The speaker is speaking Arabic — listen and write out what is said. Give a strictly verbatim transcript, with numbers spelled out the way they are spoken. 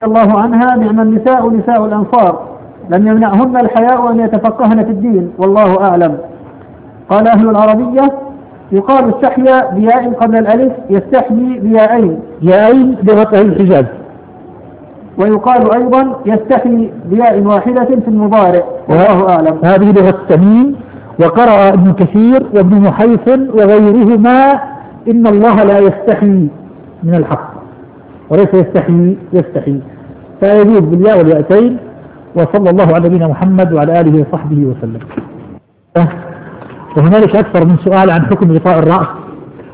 الله عنها: نعم النساء نساء الأنصار، لم يمنعهن الحياء أن يتفقهن في الدين، والله أعلم. قال أهل العربية: يقال استحيا بياء قبل الألف، يستحيي بياءين ياءين بوضع الحجاز. ويقال أيضا يستحي بياء واحدة في المضارع، والله أعلم. هذه لغة التميم. وقرأ ابن كثير وابن محيصن وغيرهما: إن الله لا يستحي من الحق، وليس يستحي يستحي، فيجوز بالياء والياءتين. وصلى الله على نبينا محمد وعلى آله وصحبه وسلم. وهنالك أكثر من سؤال عن حكم غطاء الرأس